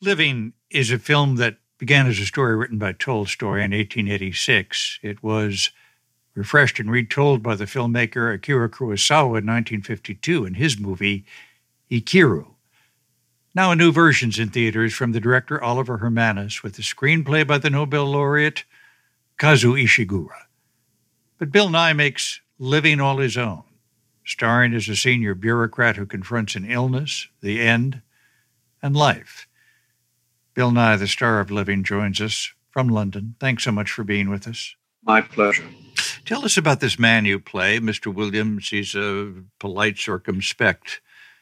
Living is a film that began as a story written by Tolstoy in 1886. It was refreshed and retold by the filmmaker Akira Kurosawa in 1952 in his movie Ikiru. Now a new version's in theaters from the director Oliver Hermanus with a screenplay by the Nobel laureate Kazuo Ishiguro. But Bill Nighy makes Living all his own, starring as a senior bureaucrat who confronts an illness, the end, and life. Bill Nighy, the star of Living, joins us from London. Thanks so much for being with us. My pleasure. Tell us about this man you play, Mr. Williams. He's a polite, circumspect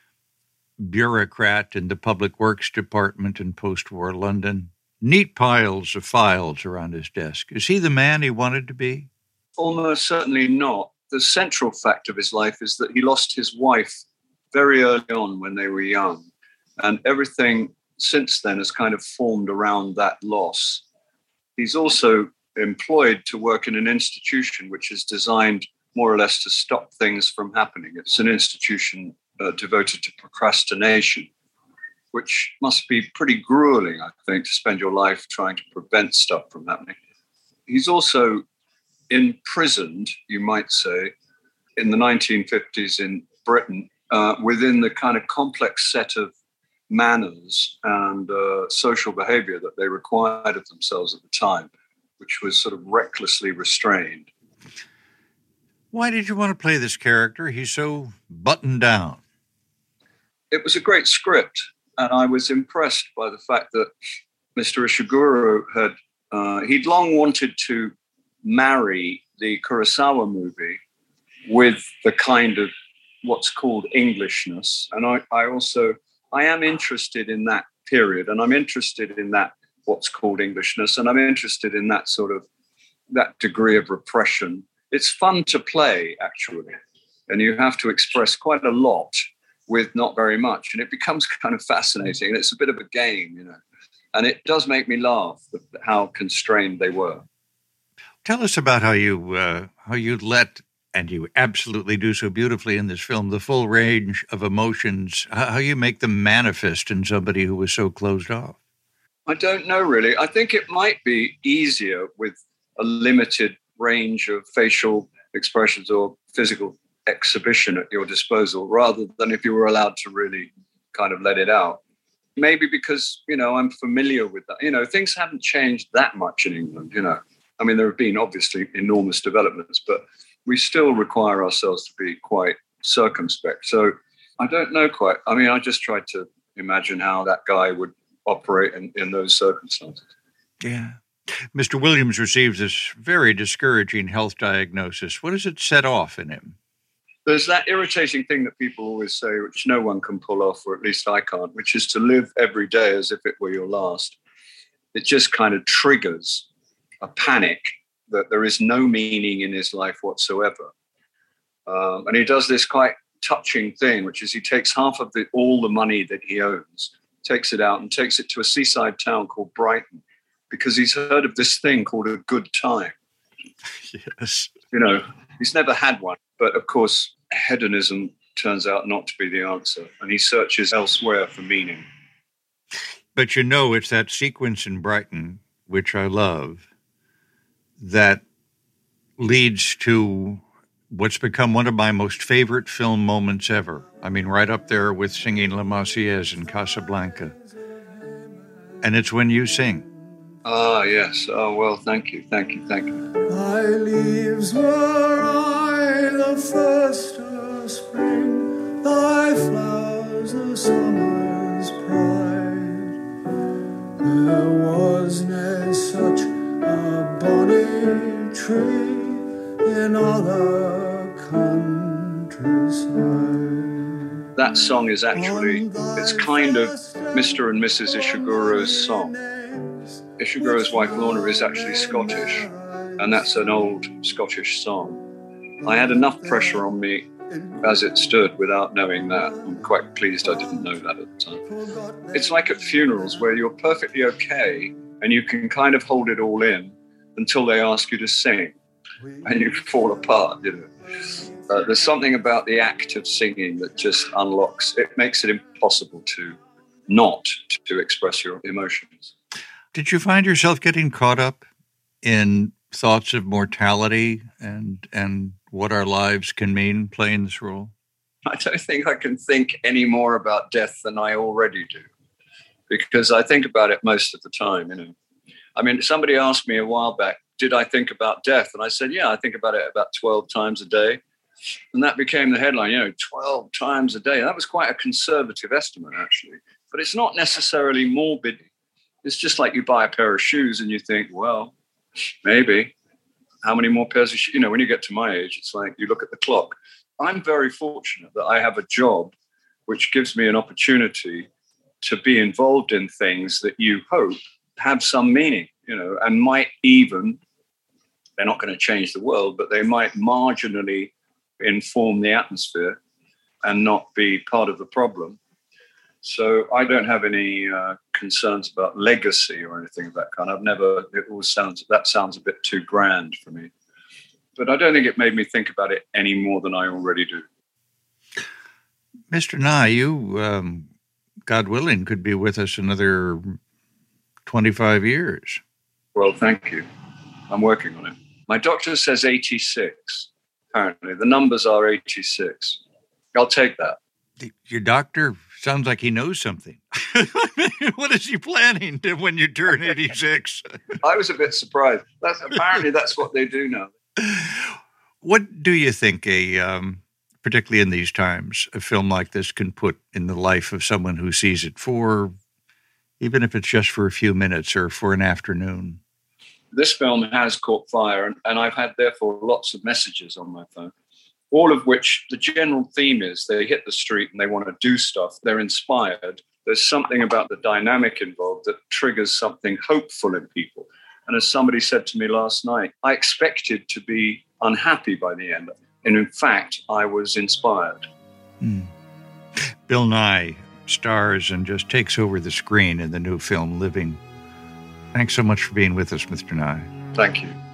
bureaucrat in the Public Works Department in post-war London. Neat piles of files around his desk. Is he the man he wanted to be? Almost certainly not. The central fact of his life is that he lost his wife very early on when they were young. And everything since then has kind of formed around that loss. He's also employed to work in an institution which is designed more or less to stop things from happening. It's an institution devoted to procrastination, which must be pretty grueling, I think, to spend your life trying to prevent stuff from happening. He's also imprisoned, you might say, in the 1950s in Britain, within the kind of complex set of manners and social behavior that they required of themselves at the time, which was sort of recklessly restrained. Why did you want to play this character? He's so buttoned down. It was a great script, and I was impressed by the fact that Mr. Ishiguro he'd long wanted to marry the Kurosawa movie with the kind of what's called Englishness. And I am interested in that period, and I'm interested in that what's called Englishness, and I'm interested in that sort of, that degree of repression. It's fun to play, actually, and you have to express quite a lot with not very much, and it becomes kind of fascinating, and it's a bit of a game, you know, and it does make me laugh how constrained they were. Tell us about how you let, and you absolutely do so beautifully in this film, the full range of emotions, how you make them manifest in somebody who was so closed off. I don't know, really. I think it might be easier with a limited range of facial expressions or physical exhibition at your disposal, rather than if you were allowed to really kind of let it out. Maybe because, you know, I'm familiar with that. You know, things haven't changed that much in England, you know. I mean, there have been obviously enormous developments, but we still require ourselves to be quite circumspect. So I don't know quite. I mean, I just tried to imagine how that guy would operate in those circumstances. Yeah. Mr. Williams receives this very discouraging health diagnosis. What does it set off in him? There's that irritating thing that people always say, which no one can pull off, or at least I can't, which is to live every day as if it were your last. It just kind of triggers a panic that there is no meaning in his life whatsoever. And he does this quite touching thing, which is he takes half of all the money that he owns, takes it out and takes it to a seaside town called Brighton, because he's heard of this thing called a good time. Yes. You know, he's never had one. But of course, hedonism turns out not to be the answer, and he searches elsewhere for meaning. But you know, it's that sequence in Brighton, which I love, that leads to what's become one of my most favorite film moments ever. I mean, right up there with singing La Marseillaise in Casablanca. And it's when you sing. Ah, yes. Oh, well, thank you. Thy leaves were I the first of spring, thy flowers the summer's pride. There was no such a bonny tree in other countryside. That song is actually, it's kind of Mr. and Mrs. Ishiguro's song. Ishiguro's wife Lorna is actually Scottish, and that's an old Scottish song. I had enough pressure on me as it stood without knowing that. I'm quite pleased I didn't know that at the time. It's like at funerals where you're perfectly okay and you can kind of hold it all in until they ask you to sing and you fall apart, you know. There's something about the act of singing that just unlocks, it makes it impossible to not to express your emotions. Did you find yourself getting caught up in thoughts of mortality and what our lives can mean playing this role? I don't think I can think any more about death than I already do, because I think about it most of the time, I mean, somebody asked me a while back, did I think about death? And I said, yeah, I think about it about 12 times a day. And that became the headline, 12 times a day. That was quite a conservative estimate, actually. But it's not necessarily morbid. It's just like you buy a pair of shoes and you think, well, maybe. How many more pairs of shoes? When you get to my age, it's like you look at the clock. I'm very fortunate that I have a job which gives me an opportunity to be involved in things that you hope have some meaning, and might even, they're not going to change the world, but they might marginally inform the atmosphere and not be part of the problem. So I don't have any concerns about legacy or anything of that kind. That sounds a bit too grand for me. But I don't think it made me think about it any more than I already do. Mr. Nye, you, God willing, could be with us another 25 years. Well, thank you. I'm working on it. My doctor says 86, apparently. The numbers are 86. I'll take that. Your doctor sounds like he knows something. What is he planning to when you turn 86? I was a bit surprised. Apparently that's what they do now. What do you think particularly in these times, a film like this can put in the life of someone who sees it for, even if it's just for a few minutes or for an afternoon? This film has caught fire, and I've had, therefore, lots of messages on my phone, all of which the general theme is they hit the street and they want to do stuff. They're inspired. There's something about the dynamic involved that triggers something hopeful in people. And as somebody said to me last night, I expected to be unhappy by the end. And in fact, I was inspired. Bill Nye stars and just takes over the screen in the new film, Living. Thanks so much for being with us, Mr. Nye. Thank you.